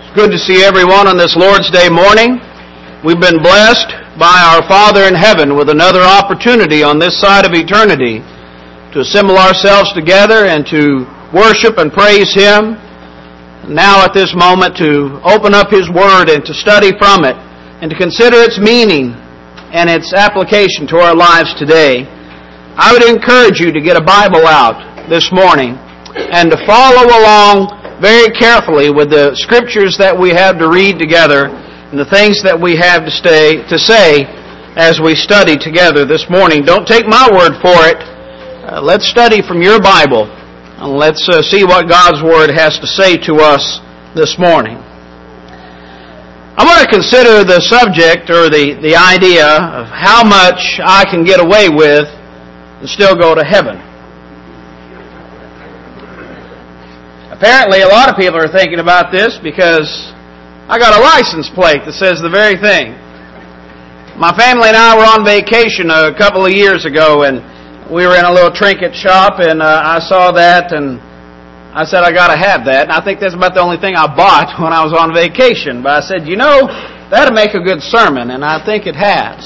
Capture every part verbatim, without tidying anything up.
Good to see everyone on this Lord's Day morning. We've been blessed by our Father in heaven with another opportunity on this side of eternity to assemble ourselves together and to worship and praise Him. Now at this moment to open up His Word and to study from it and to consider its meaning and its application to our lives today. I would encourage you to get a Bible out this morning and to follow along very carefully with the scriptures that we have to read together and the things that we have to stay to say as we study together this morning. Don't take my word for it. Uh, let's study from your Bible and let's uh, see what God's Word has to say to us this morning. I want to consider the subject or the, the idea of how much I can get away with and still go to heaven. Apparently, a lot of people are thinking about this because I got a license plate that says the very thing. My family and I were on vacation a couple of years ago, and we were in a little trinket shop, and uh, I saw that, and I said, I got to have that. And I think that's about the only thing I bought when I was on vacation. But I said, you know, that'll make a good sermon, and I think it has.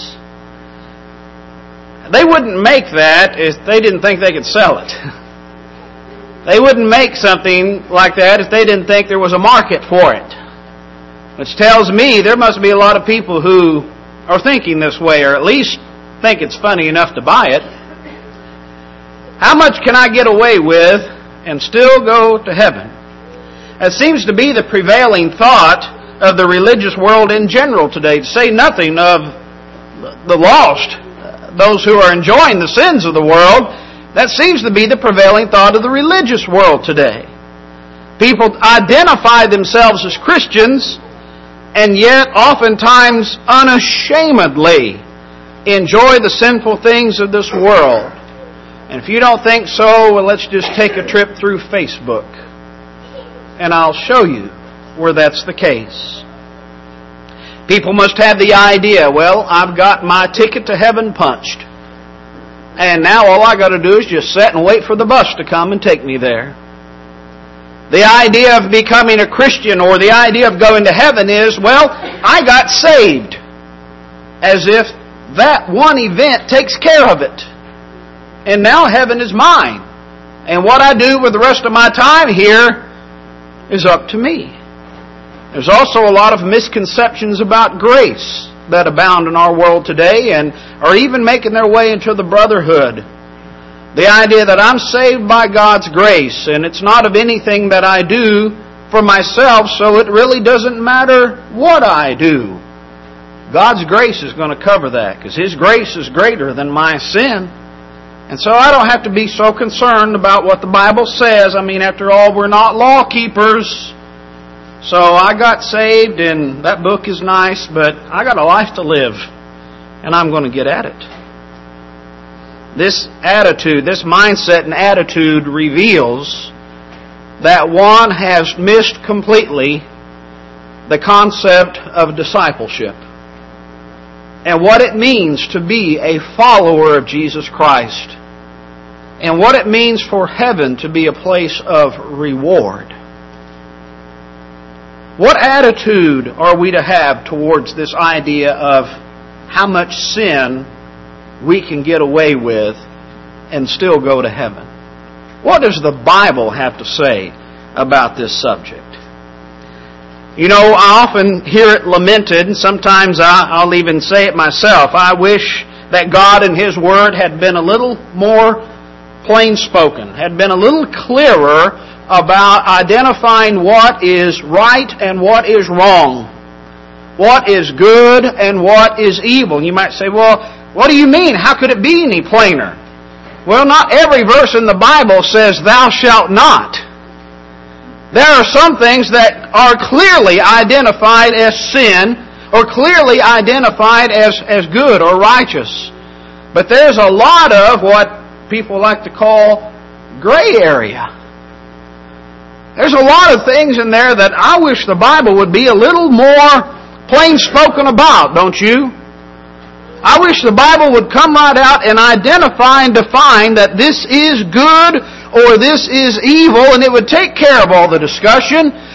They wouldn't make that if they didn't think they could sell it. They wouldn't make something like that if they didn't think there was a market for it. Which tells me there must be a lot of people who are thinking this way, or at least think it's funny enough to buy it. How much can I get away with and still go to heaven? That seems to be the prevailing thought of the religious world in general today, to say nothing of the lost, those who are enjoying the sins of the world. That seems to be the prevailing thought of the religious world today. People identify themselves as Christians and yet oftentimes unashamedly enjoy the sinful things of this world. And if you don't think so, well, let's just take a trip through Facebook and I'll show you where that's the case. People must have the idea, well, I've got my ticket to heaven punched. And now all I got to do is just sit and wait for the bus to come and take me there. The idea of becoming a Christian or the idea of going to heaven is, well, I got saved. As if that one event takes care of it. And now heaven is mine. And what I do with the rest of my time here is up to me. There's also a lot of misconceptions about grace that abound in our world today and are even making their way into the brotherhood. The idea that I'm saved by God's grace and it's not of anything that I do for myself, so it really doesn't matter what I do. God's grace is going to cover that because His grace is greater than my sin. And so I don't have to be so concerned about what the Bible says. I mean, after all, we're not law keepers. So I got saved, and that book is nice, but I got a life to live, and I'm going to get at it. This attitude, this mindset and attitude reveals that one has missed completely the concept of discipleship and what it means to be a follower of Jesus Christ and what it means for heaven to be a place of reward. What attitude are we to have towards this idea of how much sin we can get away with and still go to heaven? What does the Bible have to say about this subject? You know, I often hear it lamented, and sometimes I'll even say it myself. I wish that God and His Word had been a little more plain spoken, had been a little clearer about identifying what is right and what is wrong, what is good and what is evil. You might say, well, what do you mean? How could it be any plainer? Well, not every verse in the Bible says, thou shalt not. There are some things that are clearly identified as sin or clearly identified as, as good or righteous. But there's a lot of what people like to call gray area. There's a lot of things in there that I wish the Bible would be a little more plain spoken about, don't you? I wish the Bible would come right out and identify and define that this is good or this is evil, and it would take care of all the discussion.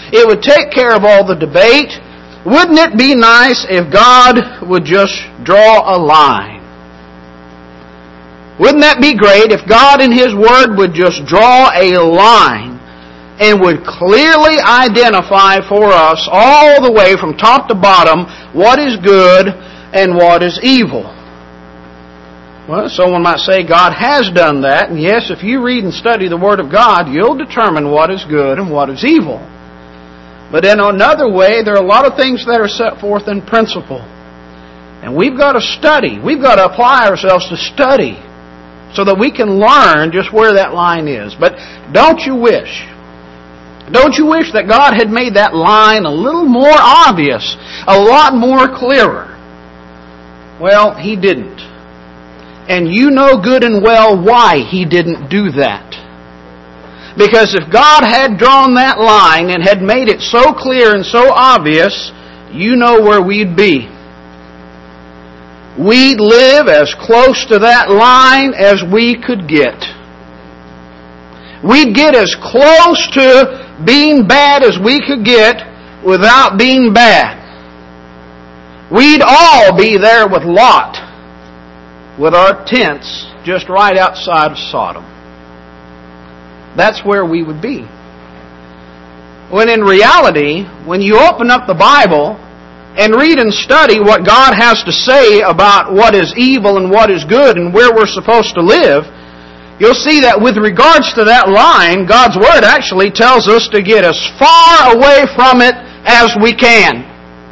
It would take care of all the debate. Wouldn't it be nice if God would just draw a line? Wouldn't that be great if God in His Word would just draw a line and would clearly identify for us all the way from top to bottom what is good and what is evil? Well, someone might say God has done that, and yes, if you read and study the Word of God, you'll determine what is good and what is evil. But in another way, there are a lot of things that are set forth in principle. And we've got to study. We've got to apply ourselves to study so that we can learn just where that line is. But don't you wish, don't you wish that God had made that line a little more obvious, a lot more clearer? Well, He didn't. And you know good and well why He didn't do that. Because if God had drawn that line and had made it so clear and so obvious, you know where we'd be. We'd live as close to that line as we could get. We'd get as close to being bad as we could get without being bad. We'd all be there with Lot, with our tents just right outside of Sodom. That's where we would be. When in reality, when you open up the Bible and read and study what God has to say about what is evil and what is good and where we're supposed to live, you'll see that with regards to that line, God's Word actually tells us to get as far away from it as we can.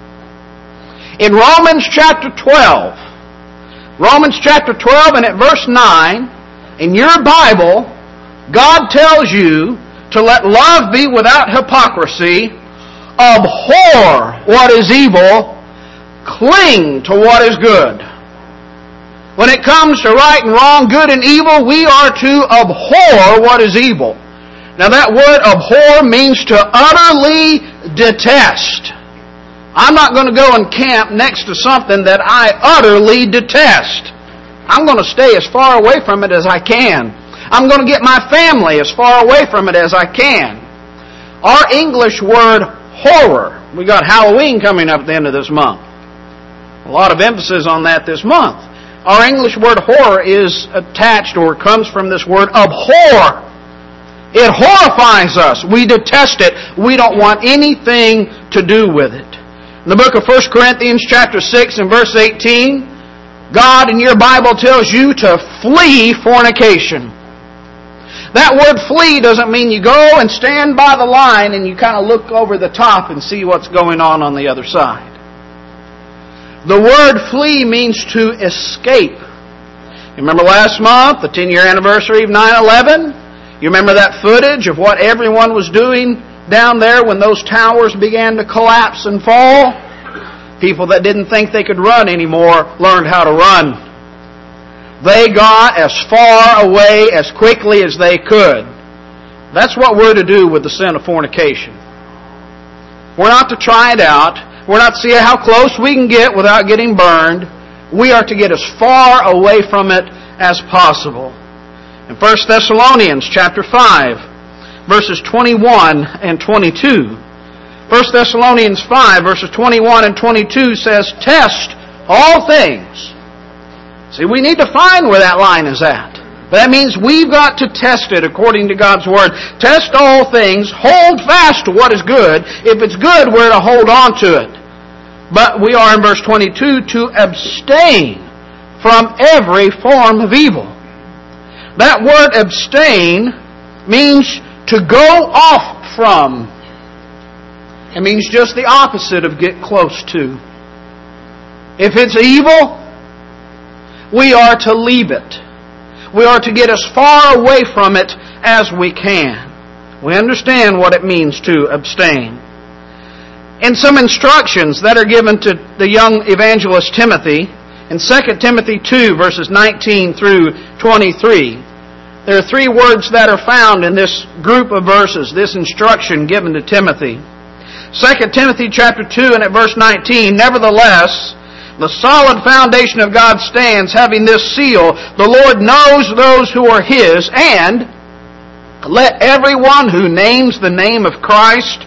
In Romans chapter twelve, Romans chapter twelve and at verse nine, in your Bible, God tells you to let love be without hypocrisy, abhor what is evil, cling to what is good. When it comes to right and wrong, good and evil, we are to abhor what is evil. Now that word abhor means to utterly detest. I'm not going to go and camp next to something that I utterly detest. I'm going to stay as far away from it as I can. I'm going to get my family as far away from it as I can. Our English word horror, we got Halloween coming up at the end of this month. A lot of emphasis on that this month. Our English word horror is attached or comes from this word abhor. It horrifies us. We detest it. We don't want anything to do with it. In the book of First Corinthians chapter six and verse eighteen, God in your Bible tells you to flee fornication. That word flee doesn't mean you go and stand by the line and you kind of look over the top and see what's going on on the other side. The word flee means to escape. You remember last month, the ten-year anniversary of nine eleven? You remember that footage of what everyone was doing down there when those towers began to collapse and fall? People that didn't think they could run anymore learned how to run. They got as far away as quickly as they could. That's what we're to do with the sin of fornication. We're not to try it out. We're not to see how close we can get without getting burned. We are to get as far away from it as possible. In First Thessalonians chapter five, verses twenty-one and twenty-two. First Thessalonians five, verses twenty-one and twenty-two says, "Test all things." See, we need to find where that line is at. But that means we've got to test it according to God's Word. Test all things. Hold fast to what is good. If it's good, we're to hold on to it. But we are in verse twenty-two to abstain from every form of evil. That word abstain means to go off from. It means just the opposite of get close to. If it's evil, we are to leave it. We are to get as far away from it as we can. We understand what it means to abstain. In some instructions that are given to the young evangelist Timothy, in Second Timothy two, verses nineteen through twenty-three, there are three words that are found in this group of verses, this instruction given to Timothy. Second Timothy chapter two and at verse nineteen, "Nevertheless, the solid foundation of God stands, having this seal, the Lord knows those who are His, and let everyone who names the name of Christ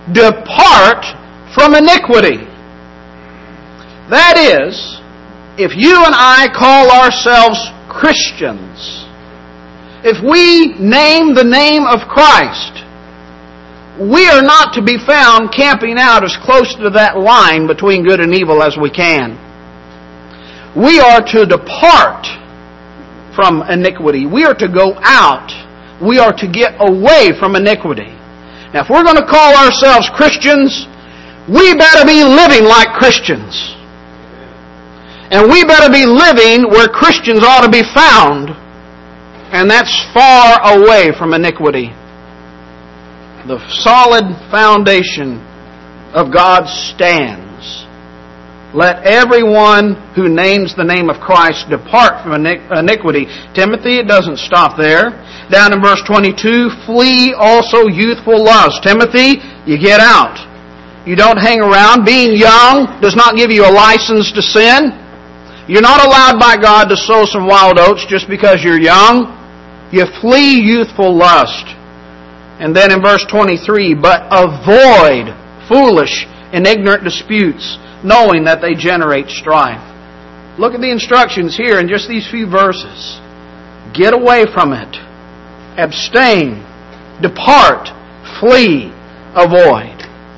depart from iniquity. That is, if you and I call ourselves Christians, if we name the name of Christ, we are not to be found camping out as close to that line between good and evil as we can. We are to depart from iniquity. We are to go out. We are to get away from iniquity. Now, if we're going to call ourselves Christians, we better be living like Christians. And we better be living where Christians ought to be found. And that's far away from iniquity. The solid foundation of God stands. Let everyone who names the name of Christ depart from iniquity. Timothy, it doesn't stop there. Down in verse twenty-two, flee also youthful lust. Timothy, you get out. You don't hang around. Being young does not give you a license to sin. You're not allowed by God to sow some wild oats just because you're young. You flee youthful lust. And then in verse twenty-three, but avoid foolish and ignorant disputes, knowing that they generate strife. Look at the instructions here in just these few verses. Get away from it. Abstain. Depart. Flee. Avoid.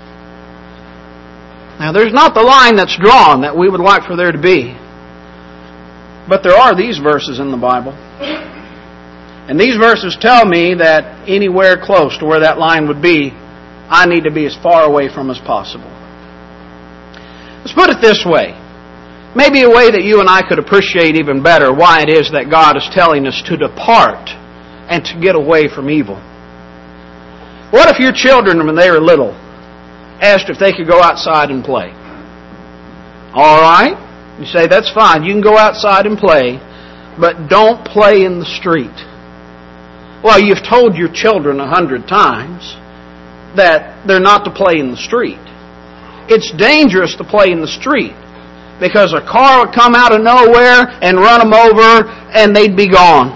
Now, there's not the line that's drawn that we would like for there to be. But there are these verses in the Bible. And these verses tell me that anywhere close to where that line would be, I need to be as far away from as possible. Let's put it this way. Maybe a way that you and I could appreciate even better why it is that God is telling us to depart and to get away from evil. What if your children, when they were little, asked if they could go outside and play? All right. You say, that's fine. You can go outside and play, but don't play in the street. Well, you've told your children a hundred times that they're not to play in the street. It's dangerous to play in the street because a car would come out of nowhere and run them over and they'd be gone.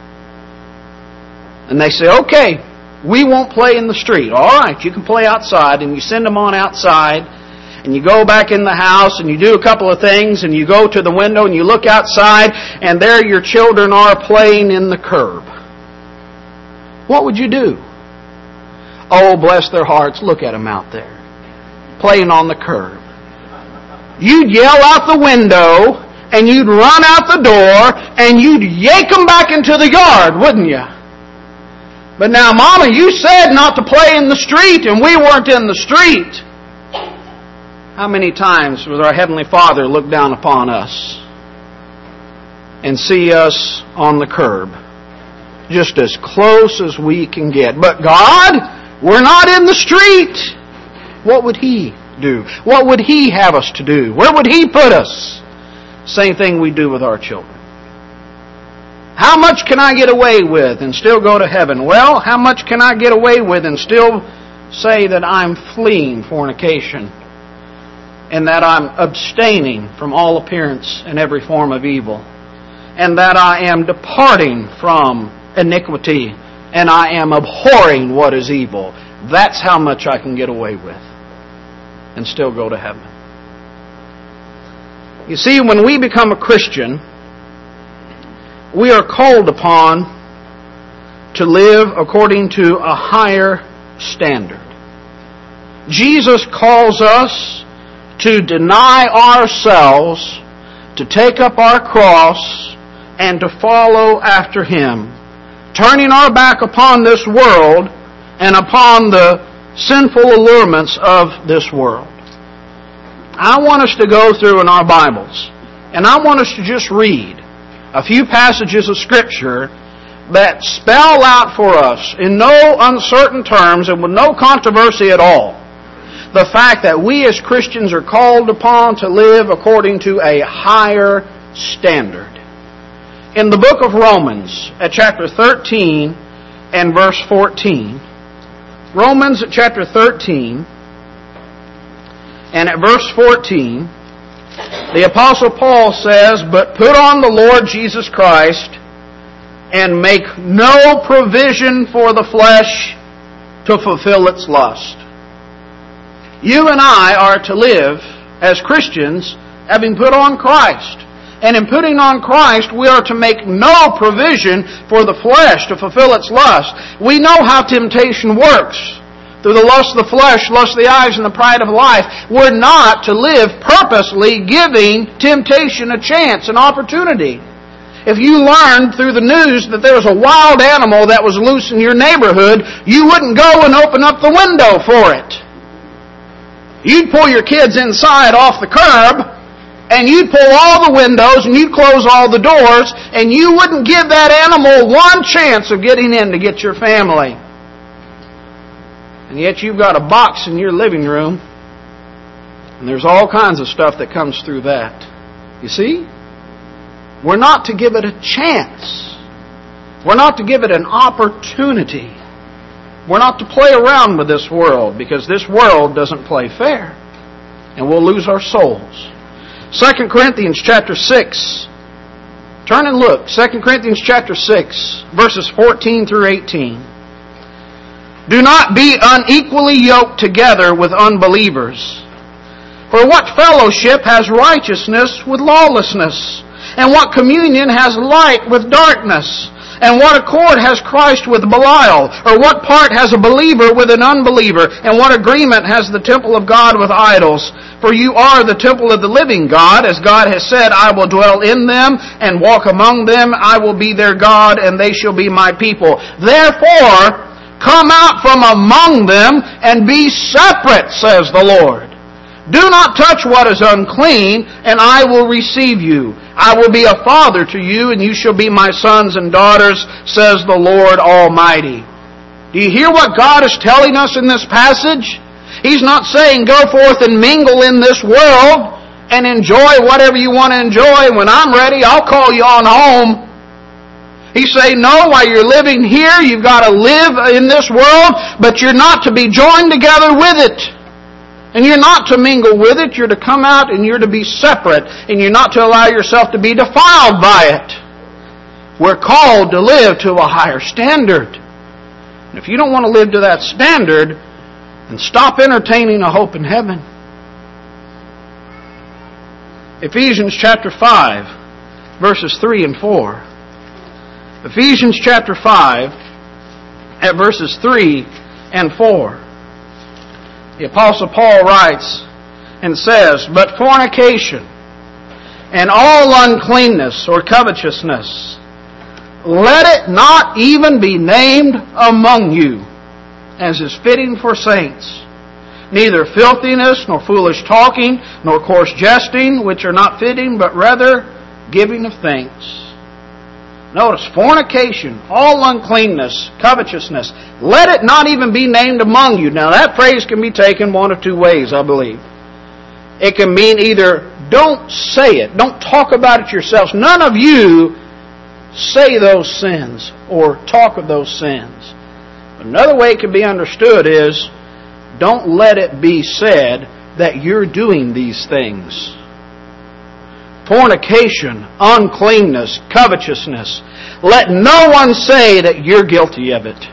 And they say, okay, we won't play in the street. All right, you can play outside, and you send them on outside, and you go back in the house and you do a couple of things, and you go to the window and you look outside, and there your children are playing in the curb. What would you do? Oh, bless their hearts, look at them out there, playing on the curb. You'd yell out the window, and you'd run out the door, and you'd yank them back into the yard, wouldn't you? But now, Mama, you said not to play in the street, and we weren't in the street. How many times would our Heavenly Father look down upon us and see us on the curb, just as close as we can get? But God, we're not in the street. What would He do? What would He have us to do? Where would He put us? Same thing we do with our children. How much can I get away with and still go to heaven? Well, how much can I get away with and still say that I'm fleeing fornication and that I'm abstaining from all appearance and every form of evil and that I am departing from iniquity and I am abhorring what is evil? That's how much I can get away with and still go to heaven. You see, when we become a Christian, we are called upon to live according to a higher standard. Jesus calls us to deny ourselves, to take up our cross, and to follow after Him, turning our back upon this world and upon the sinful allurements of this world. I want us to go through in our Bibles, and I want us to just read a few passages of Scripture that spell out for us in no uncertain terms and with no controversy at all the fact that we as Christians are called upon to live according to a higher standard. In the book of Romans, at chapter thirteen and verse fourteen, Romans at chapter thirteen and at verse fourteen, the Apostle Paul says, "But put on the Lord Jesus Christ, and make no provision for the flesh to fulfill its lust." You and I are to live as Christians having put on Christ. And in putting on Christ, we are to make no provision for the flesh to fulfill its lust. We know how temptation works. Through the lust of the flesh, lust of the eyes, and the pride of life. We're not to live purposely giving temptation a chance, an opportunity. If you learned through the news that there was a wild animal that was loose in your neighborhood, you wouldn't go and open up the window for it. You'd pull your kids inside off the curb, and you'd pull all the windows, and you'd close all the doors, and you wouldn't give that animal one chance of getting in to get your family. And yet you've got a box in your living room, and there's all kinds of stuff that comes through that. You see? We're not to give it a chance. We're not to give it an opportunity. We're not to play around with this world, because this world doesn't play fair. And we'll lose our souls. Second Corinthians chapter six. Turn and look. Second Corinthians chapter six, verses fourteen through eighteen. Do not be unequally yoked together with unbelievers. For what fellowship has righteousness with lawlessness? And what communion has light with darkness? And what accord has Christ with Belial? Or what part has a believer with an unbeliever? And what agreement has the temple of God with idols? For you are the temple of the living God, as God has said, I will dwell in them and walk among them. I will be their God, and they shall be my people. Therefore, come out from among them and be separate, says the Lord. Do not touch what is unclean, and I will receive you. I will be a father to you, and you shall be my sons and daughters, says the Lord Almighty. Do you hear what God is telling us in this passage? He's not saying go forth and mingle in this world and enjoy whatever you want to enjoy. When I'm ready, I'll call you on home. He's saying, no, while you're living here, you've got to live in this world, but you're not to be joined together with it. And you're not to mingle with it. You're to come out and you're to be separate. And you're not to allow yourself to be defiled by it. We're called to live to a higher standard. And if you don't want to live to that standard, then stop entertaining a hope in heaven. Ephesians chapter five, verses three and four. Ephesians chapter five, at verses three and four. The Apostle Paul writes and says, But fornication and all uncleanness or covetousness, let it not even be named among you, as is fitting for saints. Neither filthiness, nor foolish talking, nor coarse jesting, which are not fitting, but rather giving of thanks. Notice, fornication, all uncleanness, covetousness, let it not even be named among you. Now that phrase can be taken one of two ways, I believe. It can mean either don't say it, don't talk about it yourselves. None of you say those sins or talk of those sins. But another way it can be understood is don't let it be said that you're doing these things. Fornication, uncleanness, covetousness. Let no one say that you're guilty of it.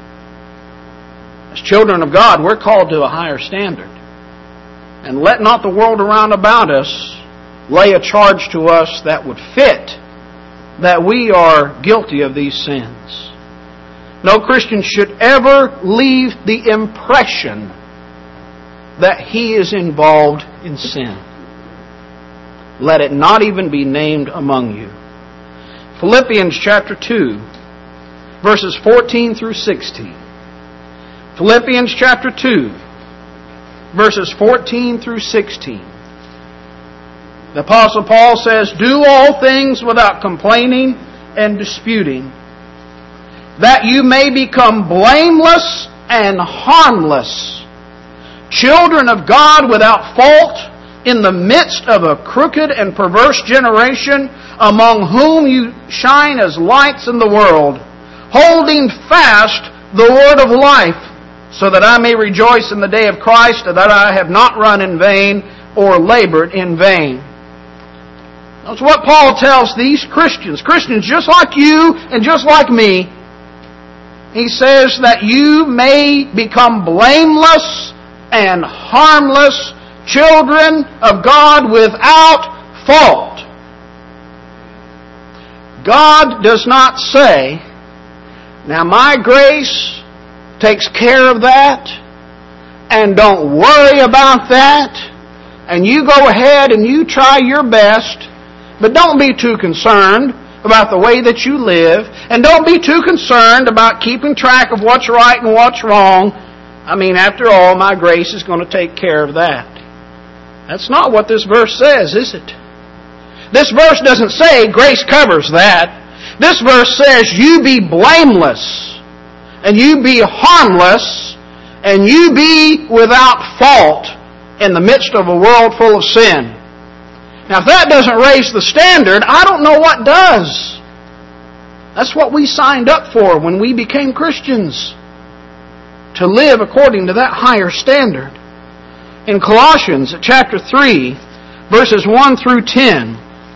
As children of God, we're called to a higher standard. And let not the world around about us lay a charge to us that would fit that we are guilty of these sins. No Christian should ever leave the impression that he is involved in sin. Let it not even be named among you. Philippians chapter two, verses fourteen through sixteen. Philippians chapter two, verses fourteen through sixteen. The Apostle Paul says, Do all things without complaining and disputing, that you may become blameless and harmless, children of God without fault, in the midst of a crooked and perverse generation, among whom you shine as lights in the world, holding fast the word of life, so that I may rejoice in the day of Christ, that I have not run in vain or labored in vain. That's what Paul tells these Christians, Christians just like you and just like me. He says that you may become blameless and harmless children of God without fault. God does not say, now my grace takes care of that, and don't worry about that, and you go ahead and you try your best, but don't be too concerned about the way that you live, and don't be too concerned about keeping track of what's right and what's wrong. I mean, after all, my grace is going to take care of that. That's not what this verse says, is it? This verse doesn't say grace covers that. This verse says you be blameless, and you be harmless, and you be without fault in the midst of a world full of sin. Now, if that doesn't raise the standard, I don't know what does. That's what we signed up for when we became Christians, to live according to that higher standard. In Colossians chapter three, verses one through ten,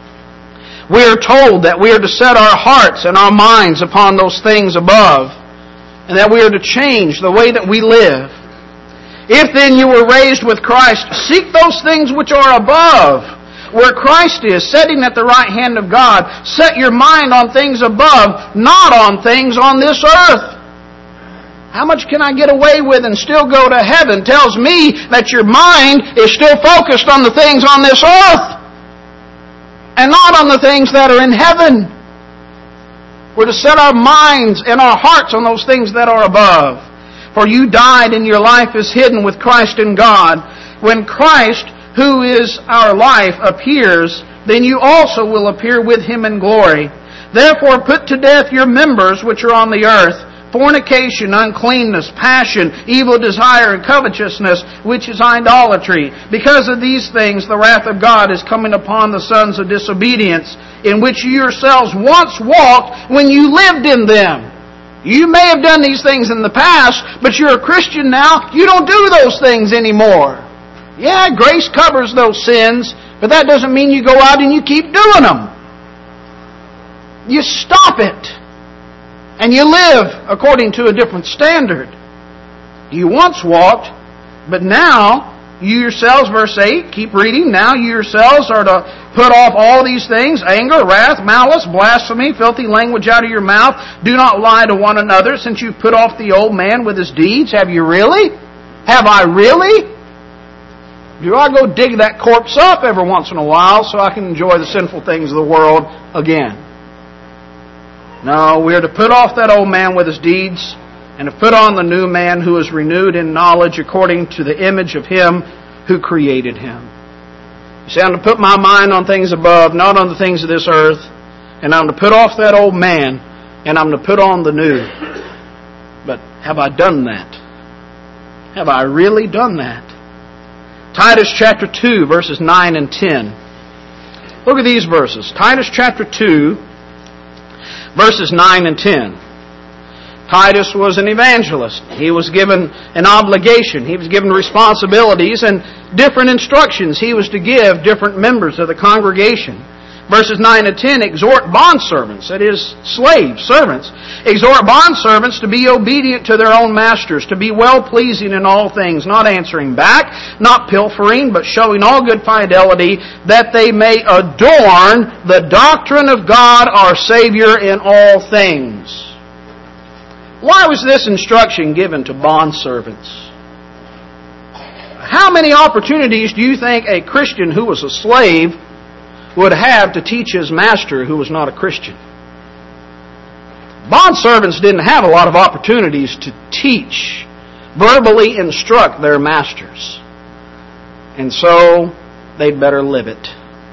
we are told that we are to set our hearts and our minds upon those things above, and that we are to change the way that we live. If then you were raised with Christ, seek those things which are above, where Christ is, sitting at the right hand of God. Set your mind on things above, not on things on this earth. How much can I get away with and still go to heaven? Tells me that your mind is still focused on the things on this earth, and not on the things that are in heaven. We're to set our minds and our hearts on those things that are above. For you died, and your life is hidden with Christ in God. When Christ, who is our life, appears, then you also will appear with Him in glory. Therefore put to death your members which are on the earth, fornication, uncleanness, passion, evil desire, and covetousness, which is idolatry. Because of these things the wrath of God is coming upon the sons of disobedience, in which you yourselves once walked when you lived in them. You may have done these things in the past, but you're a Christian now. You don't do those things anymore. Yeah, grace covers those sins, but that doesn't mean you go out and you keep doing them. You stop it, and you live according to a different standard. You once walked, but now you yourselves, verse eight, keep reading, now you yourselves are to put off all these things, anger, wrath, malice, blasphemy, filthy language out of your mouth. Do not lie to one another, since you've put off the old man with his deeds. Have you really? Have I really? Do I go dig that corpse up every once in a while so I can enjoy the sinful things of the world again? No, we are to put off that old man with his deeds, and to put on the new man who is renewed in knowledge according to the image of Him who created him. You see, I'm to put my mind on things above, not on the things of this earth. And I'm to put off that old man, and I'm to put on the new. But have I done that? Have I really done that? Titus chapter two, verses nine and ten. Look at these verses. Titus chapter two, verses nine and ten. Titus was an evangelist. He was given an obligation. He was given responsibilities and different instructions he was to give different members of the congregation. Verses nine and ten, exhort bondservants, that is, slaves, servants. Exhort bondservants to be obedient to their own masters, to be well-pleasing in all things, not answering back, not pilfering, but showing all good fidelity, that they may adorn the doctrine of God our Savior in all things. Why was this instruction given to bondservants? How many opportunities do you think a Christian who was a slave would have to teach his master who was not a Christian? Bondservants didn't have a lot of opportunities to teach, verbally instruct their masters. And so, they'd better live it.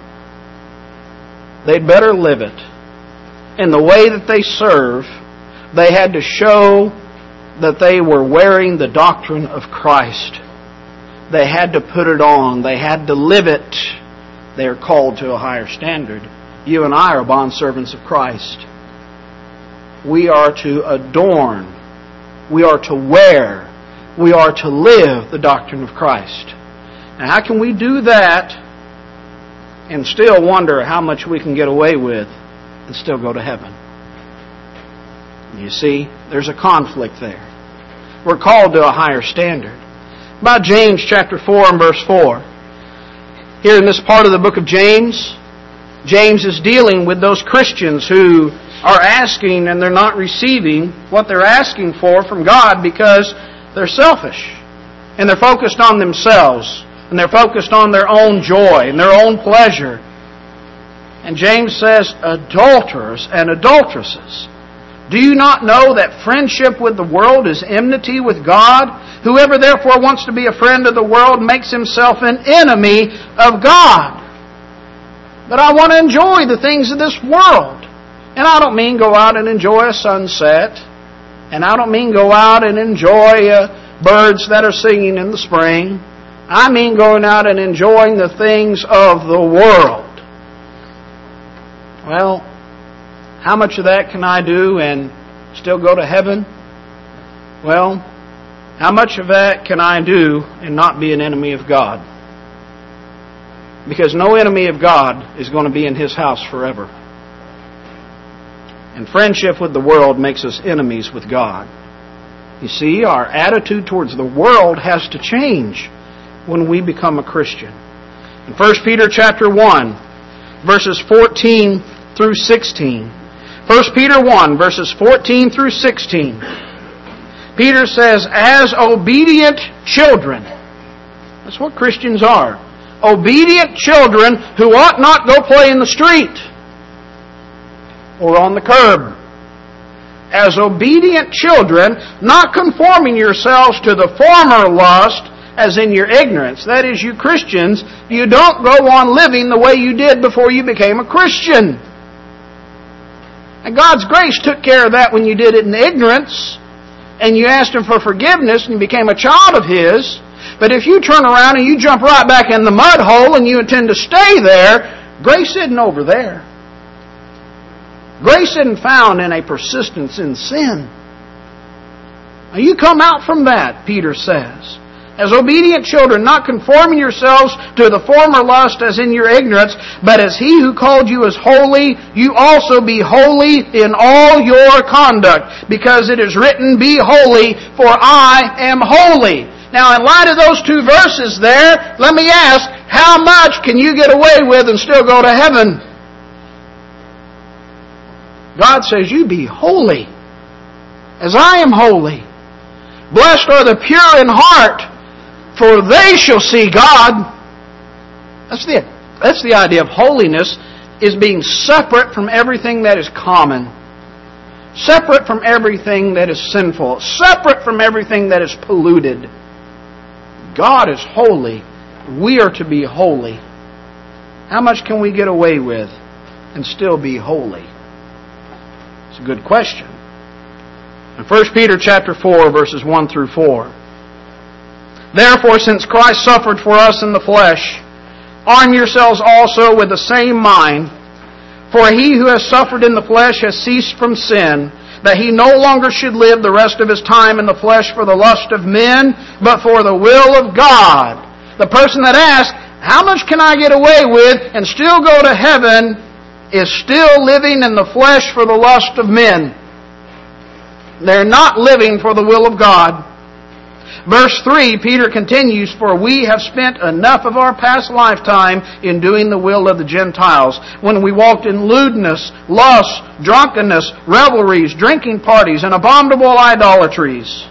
They'd better live it. In the way that they serve, they had to show that they were wearing the doctrine of Christ. They had to put it on. They had to live it. They are called to a higher standard. You and I are bondservants of Christ. We are to adorn. We are to wear. We are to live the doctrine of Christ. Now, how can we do that and still wonder how much we can get away with and still go to heaven? You see, there's a conflict there. We're called to a higher standard. About James chapter four and verse four. Here in this part of the book of James, James is dealing with those Christians who are asking and they're not receiving what they're asking for from God because they're selfish. And they're focused on themselves. And they're focused on their own joy and their own pleasure. And James says, adulterers and adulteresses, do you not know that friendship with the world is enmity with God? Whoever therefore wants to be a friend of the world makes himself an enemy of God. But I want to enjoy the things of this world. And I don't mean go out and enjoy a sunset. And I don't mean go out and enjoy uh, birds that are singing in the spring. I mean going out and enjoying the things of the world. Well, how much of that can I do and still go to heaven? Well, how much of that can I do and not be an enemy of God? Because no enemy of God is going to be in His house forever. And friendship with the world makes us enemies with God. You see, our attitude towards the world has to change when we become a Christian. In First Peter chapter one, verses fourteen through sixteen. First Peter one, verses fourteen through sixteen. Peter says, as obedient children. That's what Christians are. Obedient children who ought not go play in the street or on the curb. As obedient children, not conforming yourselves to the former lust as in your ignorance. That is, you Christians, you don't go on living the way you did before you became a Christian. And God's grace took care of that when you did it in ignorance, and you asked Him for forgiveness and you became a child of His. But if you turn around and you jump right back in the mud hole and you intend to stay there, grace isn't over there. Grace isn't found in a persistence in sin. Now you come out from that, Peter says. As obedient children, not conforming yourselves to the former lust as in your ignorance, but as He who called you is holy, you also be holy in all your conduct. Because it is written, be holy, for I am holy. Now in light of those two verses there, let me ask, how much can you get away with and still go to heaven? God says, you be holy, as I am holy. Blessed are the pure in heart, for they shall see God. That's the, that's the idea of holiness, is being separate from everything that is common. Separate from everything that is sinful. Separate from everything that is polluted. God is holy. We are to be holy. How much can we get away with and still be holy? It's a good question. In First Peter chapter four, verses one through four. Therefore, since Christ suffered for us in the flesh, arm yourselves also with the same mind. For he who has suffered in the flesh has ceased from sin, that he no longer should live the rest of his time in the flesh for the lust of men, but for the will of God. The person that asks, how much can I get away with and still go to heaven, is still living in the flesh for the lust of men. They're not living for the will of God. Verse three, Peter continues, for we have spent enough of our past lifetime in doing the will of the Gentiles, when we walked in lewdness, lust, drunkenness, revelries, drinking parties, and abominable idolatries.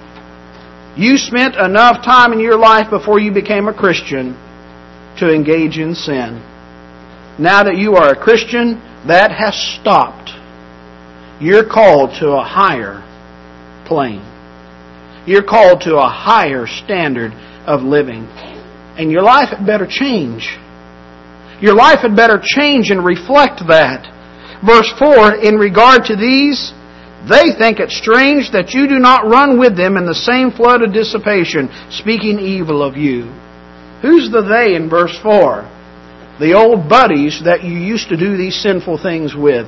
You spent enough time in your life before you became a Christian to engage in sin. Now that you are a Christian, that has stopped. You're called to a higher plane. You're called to a higher standard of living. And your life had better change. Your life had better change and reflect that. Verse four, in regard to these, they think it strange that you do not run with them in the same flood of dissipation, speaking evil of you. Who's the they in verse four? The old buddies that you used to do these sinful things with.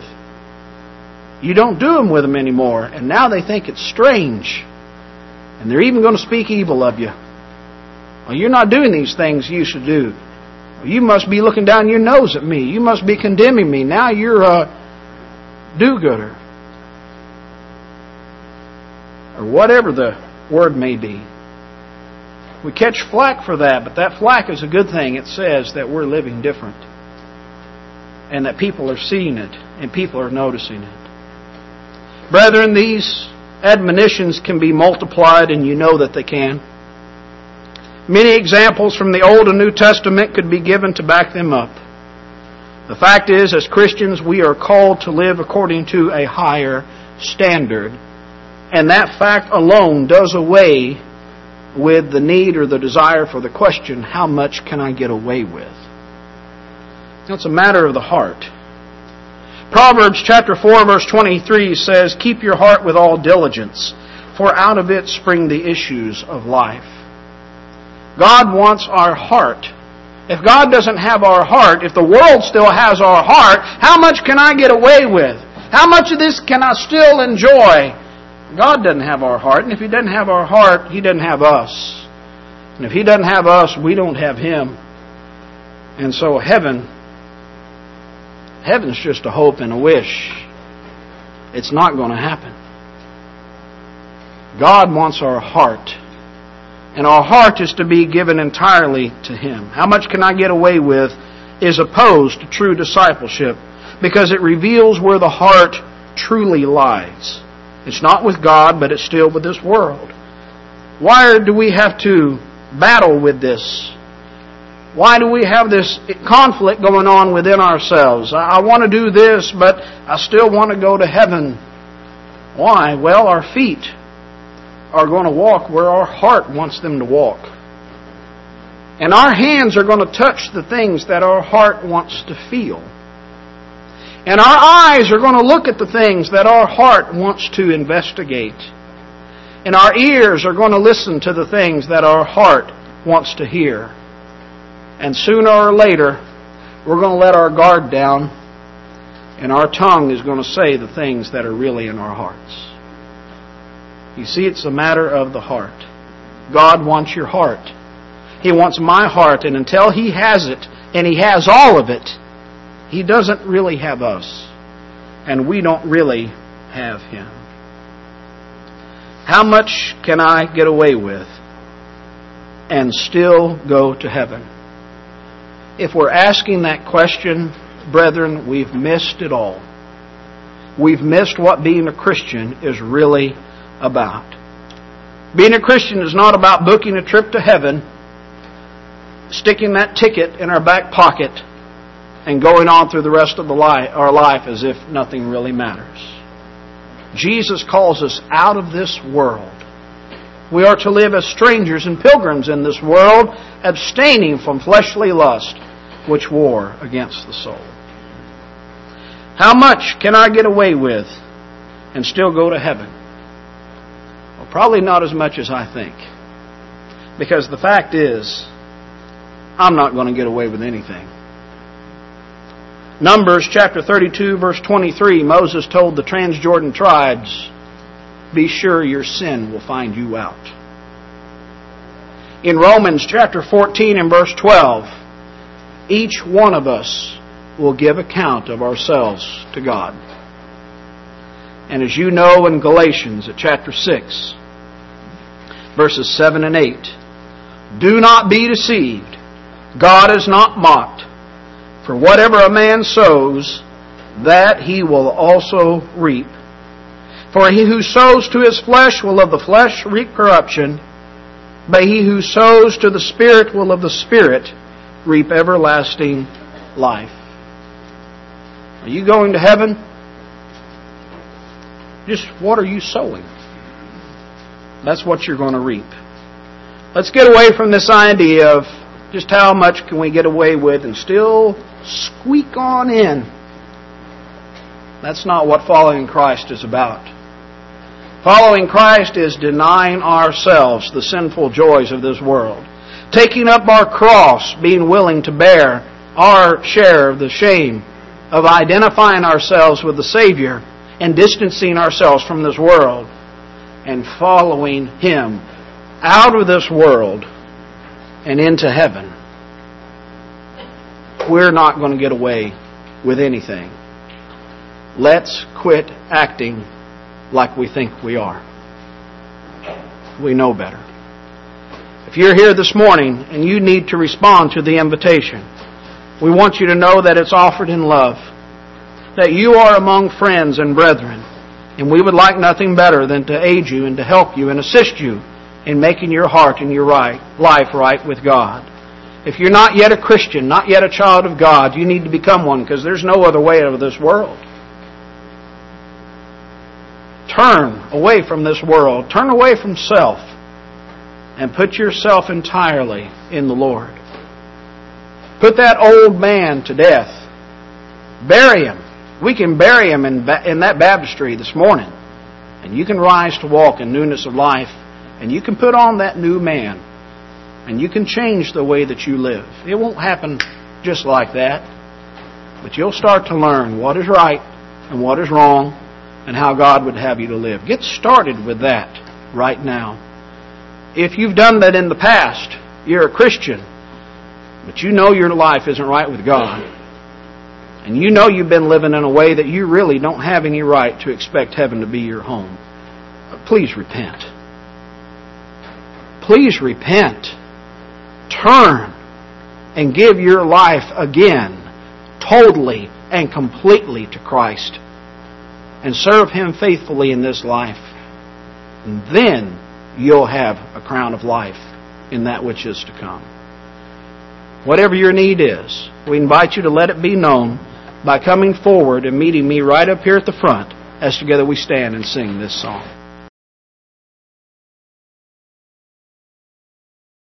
You don't do them with them anymore, and now they think it's strange. And they're even going to speak evil of you. Well, you're not doing these things you used to do. Well, you must be looking down your nose at me. You must be condemning me. Now you're a do-gooder. Or whatever the word may be. We catch flack for that, but that flack is a good thing. It says that we're living different. And that people are seeing it, and people are noticing it. Brethren, these admonitions can be multiplied, and you know that they can. Many examples from the Old and New Testament could be given to back them up. The fact is, as Christians, we are called to live according to a higher standard. And that fact alone does away with the need or the desire for the question, how much can I get away with? It's a matter of the heart. Proverbs chapter four verse twenty-three says, keep your heart with all diligence, for out of it spring the issues of life. God wants our heart. If God doesn't have our heart, if the world still has our heart, how much can I get away with? How much of this can I still enjoy? God doesn't have our heart, and if He doesn't have our heart, He doesn't have us. And if He doesn't have us, we don't have Him. And so heaven, heaven's just a hope and a wish. It's not going to happen. God wants our heart. And our heart is to be given entirely to Him. How much can I get away with is opposed to true discipleship because it reveals where the heart truly lies. It's not with God, but it's still with this world. Why do we have to battle with this? Why do we have this conflict going on within ourselves? I want to do this, but I still want to go to heaven. Why? Well, our feet are going to walk where our heart wants them to walk. And our hands are going to touch the things that our heart wants to feel. And our eyes are going to look at the things that our heart wants to investigate. And our ears are going to listen to the things that our heart wants to hear. And sooner or later, we're going to let our guard down, and our tongue is going to say the things that are really in our hearts. You see, it's a matter of the heart. God wants your heart. He wants my heart, and until He has it, and He has all of it, He doesn't really have us, and we don't really have Him. How much can I get away with and still go to heaven? If we're asking that question, brethren, we've missed it all. We've missed what being a Christian is really about. Being a Christian is not about booking a trip to heaven, sticking that ticket in our back pocket, and going on through the rest of the li- our life as if nothing really matters. Jesus calls us out of this world. We are to live as strangers and pilgrims in this world, abstaining from fleshly lust, which war against the soul. How much can I get away with and still go to heaven? Well, probably not as much as I think. Because the fact is, I'm not going to get away with anything. Numbers chapter thirty-two verse twenty-three, Moses told the Transjordan tribes, be sure your sin will find you out. In Romans chapter fourteen and verse twelve, each one of us will give account of ourselves to God. And as you know in Galatians at chapter six, verses seven and eight, do not be deceived. God is not mocked. For whatever a man sows, that he will also reap. For he who sows to his flesh will of the flesh reap corruption, but he who sows to the Spirit will of the Spirit reap everlasting life. Are you going to heaven? Just what are you sowing? That's what you're going to reap. Let's get away from this idea of just how much can we get away with and still squeak on in. That's not what following Christ is about. Following Christ is denying ourselves the sinful joys of this world. Taking up our cross, being willing to bear our share of the shame of identifying ourselves with the Savior and distancing ourselves from this world and following Him out of this world and into heaven. We're not going to get away with anything. Let's quit acting like we think we are. We know better. If you're here this morning and you need to respond to the invitation, we want you to know that it's offered in love, that you are among friends and brethren, and we would like nothing better than to aid you and to help you and assist you in making your heart and your right, life right with God. If you're not yet a Christian, not yet a child of God, you need to become one, because there's no other way out of this world. Turn away from this world. Turn away from self and put yourself entirely in the Lord. Put that old man to death. Bury him. We can bury him in, in that baptistry this morning. And you can rise to walk in newness of life. And you can put on that new man. And you can change the way that you live. It won't happen just like that. But you'll start to learn what is right and what is wrong and how God would have you to live. Get started with that right now. If you've done that in the past, you're a Christian, but you know your life isn't right with God, and you know you've been living in a way that you really don't have any right to expect heaven to be your home, please repent. Please repent. Turn and give your life again, totally and completely to Christ, and serve Him faithfully in this life. And then you'll have a crown of life in that which is to come. Whatever your need is, we invite you to let it be known by coming forward and meeting me right up here at the front as together we stand and sing this song.